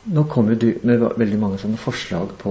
Nå kommer du med veldig mange sånne forslag på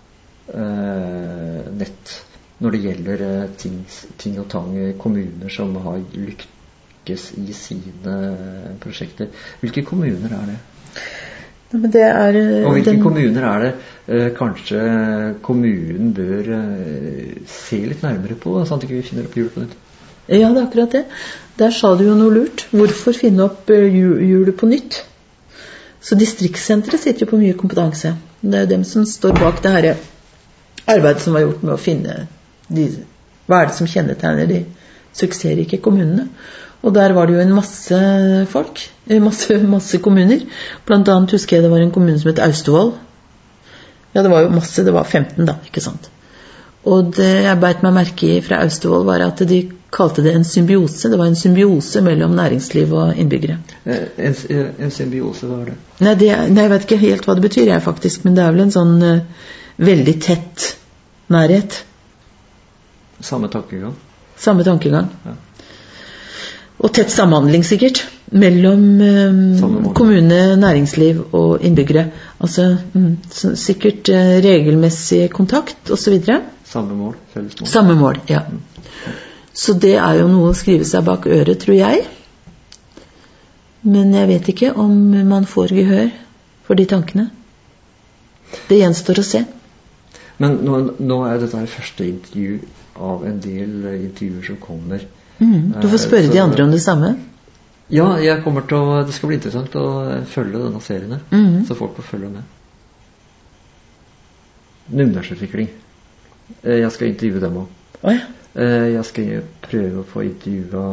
nett når det gjelder ting og tang, kommuner som har lykkes i sine prosjekter. Hvilke kommuner det? Men det og hvilke kommuner det kanskje kommunen bør se litt nærmere på, sånn at ikke vi finner opp hjulet på nytt? Ja, det akkurat det. Der sa du jo noe lurt. Hvorfor finne opp hjulet på nytt? Så distriktssenteret sitter jo på mye kompetanse. Det jo dem som står bak det her arbeidet som var gjort med å finne hva det som kjennetegner de suksessrike kommunene. Og der var det jo en masse folk, masse kommuner. Blant annet husker jeg det var en kommune som het Austevoll. Ja, det var jo masse, det var 15 da, ikke sant? Og det jeg beit meg merke i fra Austevoll var at de kalte det en symbiose. Det var en symbiose mellom næringsliv og innbyggere. En symbiose, hva det? Nei, jeg vet ikke helt hva det betyr jeg faktisk, men det vel en sånn veldig tett nærhet. Samme tankegang? Samme tankegang. Ja. Og tett samhandling sikkert mellom kommune, næringsliv og innbyggere. Altså sikkert regelmessig kontakt og så videre. Samme mål, felles mål. Samme mål, ja. Så det jo noe å skrive seg bak øret, tror jeg. Men jeg vet ikke om man får gehør for de tankene. Det gjenstår å se. Men nå dette første intervju av en del intervjuer som kommer. Du får spørre de andre om det samme. Ja, det skal bli interessant å følge denne serien her, så folk får følge med. Numedalsutvikling. Jeg skal intervjue dem også. Ja. Jeg skal prøve å få intervjua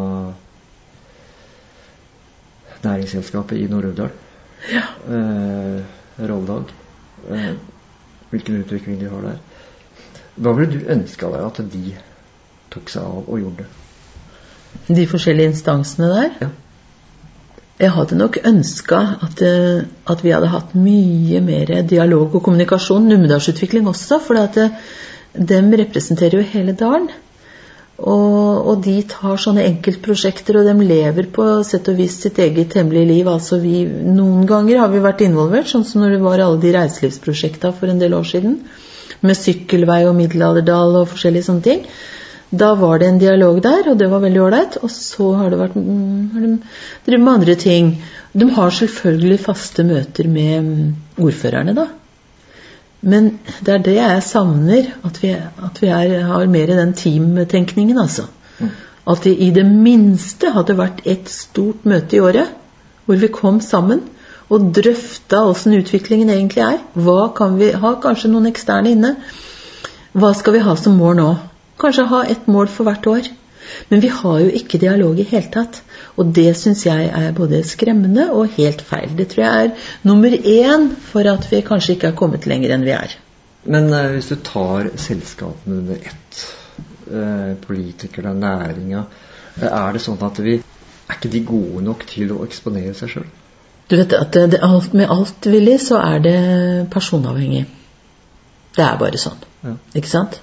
næringsselskapet i Nord-Uvdal. Ja. Roldag. Hvilken utvikling de har der. Hva ville du ønske deg at de tok seg av og gjorde? De forskjellige instansene der? Ja. Jeg hadde nok ønsket at vi hadde hatt mye mer dialog og kommunikasjon, Numedalsutvikling også, for dem representerer jo hele dalen. Og de tar sånne enkeltprosjekter, og de lever på sett og vis sitt eget hemmelige liv. Altså noen ganger har vi vært involvert, sånn som når det var alle de reiselivsprosjektene for en del år siden, med sykkelvei og middelalderdal og forskjellige sånne ting. Da var det en dialog der, og det var veldig ordentlig. Og så har det vært drevet med andre ting. De har selvfølgelig faste møter med ordførerne da. Men det det jeg savner, at vi har mer i den teamtenkningen, altså. At det i det minste hadde vært et stort møte i året, hvor vi kom sammen og drøfta hvordan utviklingen egentlig Hva kan vi ha? Kanskje noen eksterne inne. Hva skal vi ha som mål nå? Kanskje ha et mål for hvert år. Men vi har jo ikke dialog i hele tatt. Og det synes jeg både skremmende og helt feil. Det tror jeg nummer 1 for at vi kanskje ikke har kommet lenger enn vi Men hvis du tar selskapene under ett, politikerne, næringa, det sånn at vi ikke de gode nok til å eksponere seg selv? Du vet at med alt villig så det personavhengig. Det bare sånn. Ja. Ikke sant?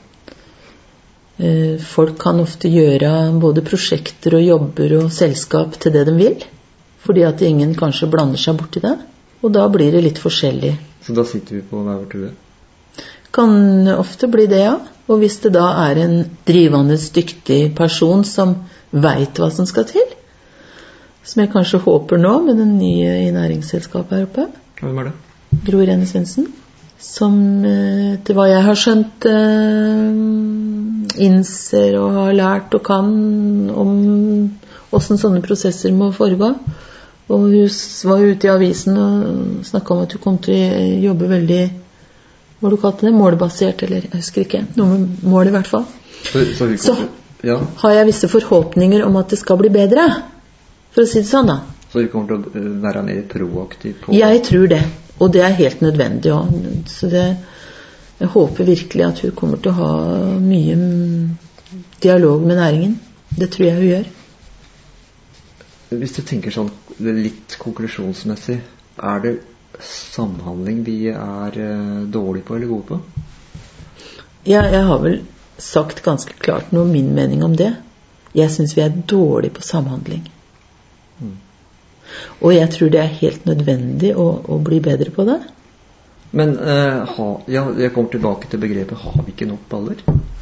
Folk kan ofte gjøre både prosjekter og jobber og selskap til det de vil, fordi at ingen kanskje blander seg bort i det, og da blir det litt forskjellig. Så da sitter vi på hver vår tue? Kan ofte bli det, ja. Og hvis det da en drivende dyktig person som vet hva som skal til, som jeg kanskje håper nå med den nye i næringsselskapet her oppe. Hvem det? Gro Irene Svendsen. Som til hva jeg har skjønt innser og har lært og kan om hvordan sånne prosesser må foregå. Og hun var ute i avisen og snakket om at hun kom til å jobbe veldig, hva du kalte det, målbasert, eller jeg husker ikke, noe med mål i hvert fall. Så har jeg visse forhåpninger om at det skal bli bedre, for å si det sånn da. Så du kommer til å være mer proaktiv på? Jeg tror det. Og det helt nødvendig også. Så jeg håper virkelig at hun kommer til å ha mye dialog med næringen. Det tror jeg hun gjør. Hvis du tenker sånn litt konklusjonsmessig, det samhandling vi dårlige på eller gode på? Ja, jeg har vel sagt ganske klart noe min mening om det. Jeg synes vi dårlige på samhandling. Og jeg tror det helt nødvendig å bli bedre på det. Men jeg kommer tilbake til begrepet, har vi ikke nok baller?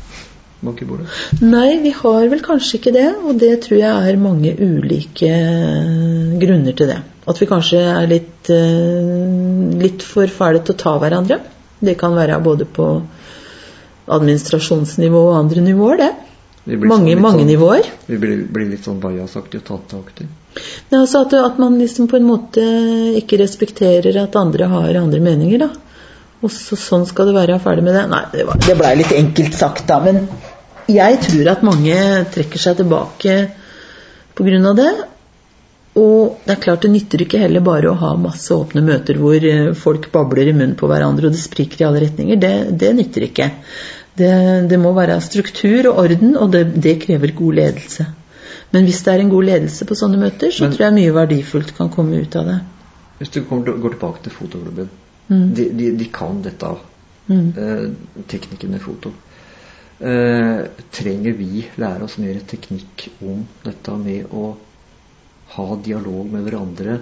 Nei, vi har vel kanskje ikke det, og det tror jeg er mange ulike grunner til det. At vi kanskje er litt for fæle til å ta hverandre. Det kan være både på administrasjonsnivå og andre nivåer, det. Mange nivåer. Vi blir litt sånn biasaktig og tanteaktig. Ja, altså at man liksom på en måte ikke respekterer at andre har andre meninger, da. Og sånn skal det være, ferdig med det. Nei, det ble litt enkelt sagt da, men jeg tror at mange trekker seg tilbake på grunn av det. Og det er klart det nytter ikke heller bare å ha masse åpne møter hvor folk babler i munnen på hverandre og det spriker i alle retninger. Det nytter ikke. Det må være struktur og orden, og det krever god ledelse. Men hvis det er en god ledelse på sånne møter, så tror jeg mye verdifullt kan komme ut av det. Hvis du går tilbake til fotoklubben, de kan dette, teknikken med foto. Trenger vi lære oss mer teknikk om dette med å ha dialog med hverandre?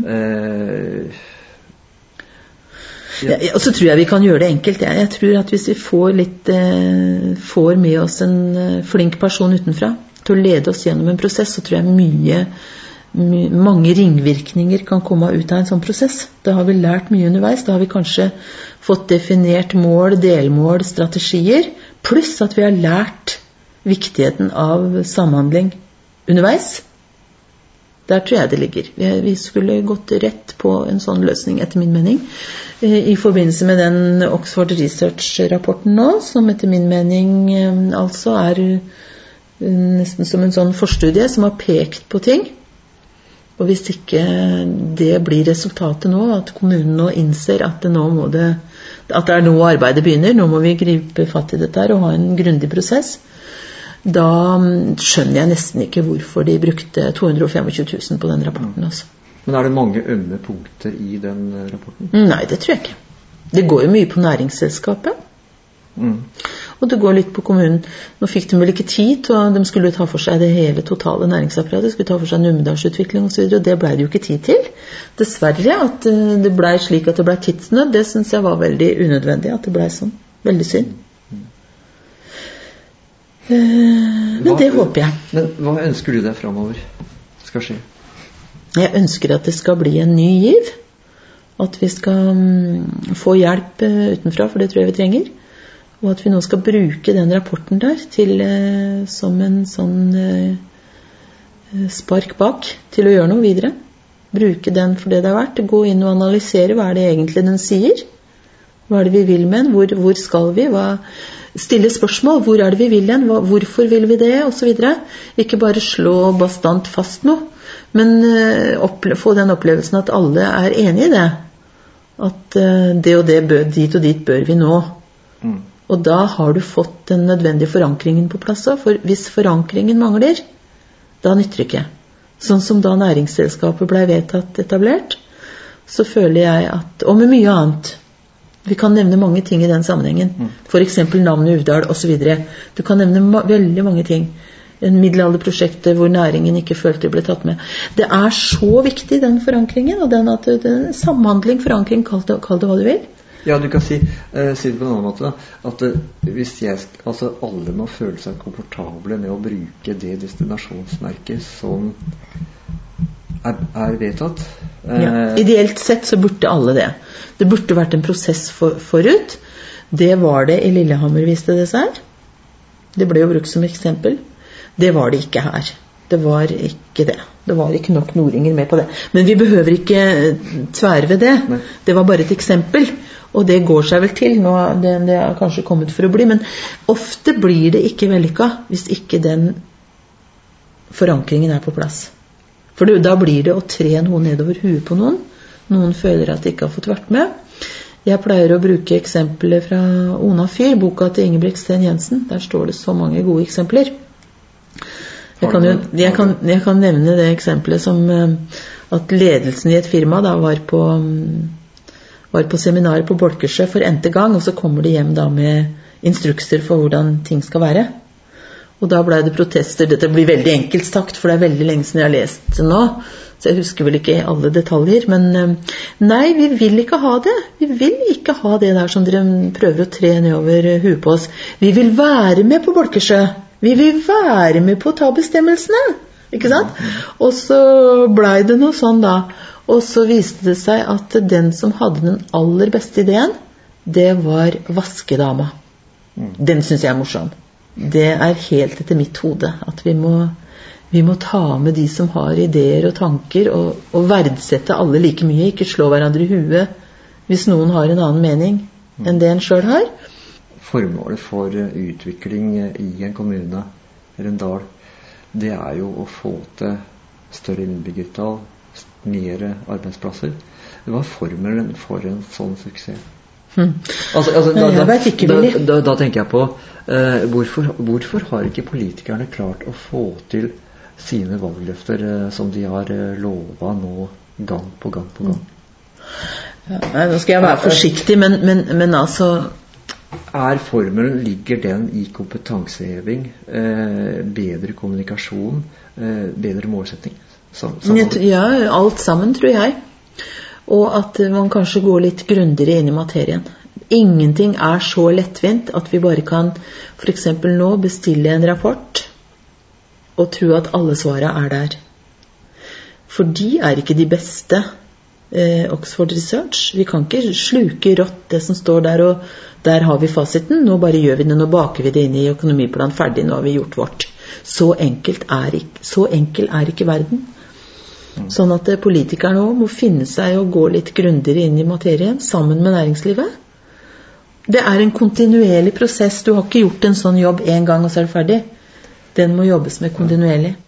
Og så tror jeg vi kan gjøre det enkelt. Jeg tror at hvis vi får med oss en flink person utenfra til å lede oss gjennom en prosess, så tror jeg mange ringvirkninger kan komme ut av en sånn prosess. Da har vi lært mye underveis. Da har vi kanskje fått definert mål, delmål, strategier, pluss at vi har lært viktigheten av samhandling underveis. Der tror jeg det ligger. Vi skulle gått rett på en sånn løsning, etter min mening, i forbindelse med den Oxford Research-rapporten nå, som etter min mening altså er nesten som en sånn forstudie som har pekt på ting. Og hvis ikke det blir resultatet nå, at kommunen nå innser at det er nå arbeidet begynner, nå må vi gripe fatt i dette her og ha en grundig prosess, da skjønner jeg nesten ikke hvorfor de brukte 225 000 på den rapporten. Altså. Men er det mange ømme punkter i den rapporten? Nei, det tror jeg ikke. Det går jo mye på næringsselskapet. Og det går litt på kommunen. Nå fikk de vel ikke tid, og de skulle ta for seg det hele totale næringsapparatet, skulle ta for seg numedalsutvikling og så videre, og det ble det jo ikke tid til. Dessverre at det ble slik at det ble tidsnød, det synes jeg var veldig unødvendig at det ble sånn. Veldig synd. Men det håper jeg. Men hva ønsker du deg fremover skal skje? Jeg ønsker at det skal bli en ny giv, at vi skal få hjelp utenfra, for det tror jeg vi trenger. Og at vi nå skal bruke den rapporten der som en sånn spark bak til å gjøre noe videre. Bruke den for det det har vært. Gå inn og analysere hva er det egentlig den sier. Hva er det vi vil med den? Hvor skal vi? Stille spørsmål. Hvor er det vi vil den? Hvorfor vil vi det? Og så videre. Ikke bare slå bastant fast noe, men få den opplevelsen at alle er enige i det. At det og det, dit og dit bør vi nå. Og da har du fått den nødvendige forankringen på plass. For hvis forankringen mangler, da nytter det ikke. Sånn som da næringsselskapet ble vedtatt etablert, så føler jeg at, og med mye annet, vi kan nevne mange ting i den sammenhengen. For eksempel navnet Uvdal og så videre. Du kan nevne veldig mange ting. En middelalderprosjektet hvor næringen ikke følte det ble tatt med. Det er så viktig, den forankringen, og den samhandling, forankring, kall det hva du vil. Ja, du kan si det på en annen måte, at hvis alle må føle seg komfortable med å bruke det destinasjonsmerket som er vedtatt. Ja, ideelt sett så burde alle det. Det burde vært en prosess forut. Det var det i Lillehammer, viste det seg. Det ble jo brukt som eksempel. Det var det ikke her. Det var ikke det. Det var ikke nok nordinger med på det. Men vi behøver ikke tvære ved det. Nei. Det var bare et eksempel. Og det går seg vel til nå, det er kanskje kommet for å bli, men ofte blir det ikke vellykket hvis ikke den forankringen er på plass. For da blir det å tre noe nedover huet på noen. Noen føler at de ikke har fått vært med. Jeg pleier å bruke eksempler fra Ona Fyr, boka til Ingebrigt Sten Jensen. Der står det så mange gode eksempler. Jeg kan nevne det eksempelet som at ledelsen i et firma da var på seminar på Bolkesjø for n-te gang, og så kommer de hjem da med instrukser for hvordan ting skal være. Og da ble det protester. Dette blir veldig enkelt sagt, for det er veldig lenge siden jeg har lest det nå. Så jeg husker vel ikke alle detaljer. Men nei, vi vil ikke ha det. Vi vil ikke ha det der som dere prøver å tre nedover huet på oss. Vi vil være med på Bolkesjø. Vi vil være med på å ta bestemmelsene. Ikke sant? Og så ble det noe sånn da. Og så viste det seg at den som hadde den aller beste ideen, det var vaskedama. Den synes jeg er morsom. Det er helt etter mitt hode at vi må ta med de som har ideer og tanker og verdsette alle like mye, ikke slå hverandre i huet hvis noen har en annen mening enn det en selv har. Formålet for utvikling i en kommune eller en dal, det er jo å få til større innbyggertall, mer arbeidsplasser. Hva er formelen for en sånn suksess? Da tenker jeg på hvorfor har ikke politikerne klart å få til sine valgløfter som de har lovet nå gang på gang på gang? Nå skal jeg være forsiktig, men altså formelen, ligger den i kompetanseheving, bedre kommunikasjon, bedre målsetting? Ja, alt sammen tror jeg. Og at man kanskje går litt grundigere inn i materien. Ingenting er så lettvint at vi bare kan for eksempel nå bestille en rapport og tro at alle svarene er der. For de er ikke de beste Oxford Research. Vi kan ikke sluke rått det som står der, og der har vi fasiten. Nå bare gjør vi det, nå baker vi det inn i økonomiplan ferdig, nå har vi gjort vårt. Så enkel er ikke verden. Sånn at politikerne også må finne seg å gå litt grundigere inn i materien sammen med næringslivet. Det er en kontinuerlig prosess. Du har ikke gjort en sånn jobb en gang og så er det ferdig. Den må jobbes med kontinuerlig.